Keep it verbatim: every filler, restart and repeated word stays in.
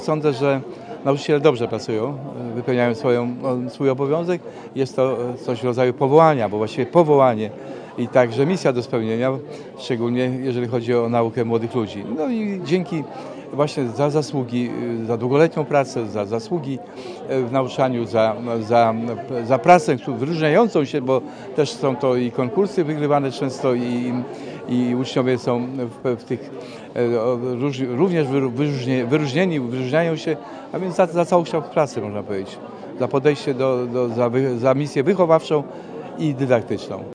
Sądzę, że nauczyciele dobrze pracują, wypełniają swoją, swój obowiązek. Jest to coś w rodzaju powołania, bo właściwie powołanie i także misja do spełnienia, szczególnie jeżeli chodzi o naukę młodych ludzi. No i dzięki właśnie za zasługi, za długoletnią pracę, za zasługi w nauczaniu, za, za, za pracę wyróżniającą się, bo też są to i konkursy wygrywane często i, i uczniowie są w, w tych również wyróżnieni, wyróżnieni, wyróżniają się, a więc za, za całokształt pracy, można powiedzieć, za podejście do, do za, za misję wychowawczą i dydaktyczną.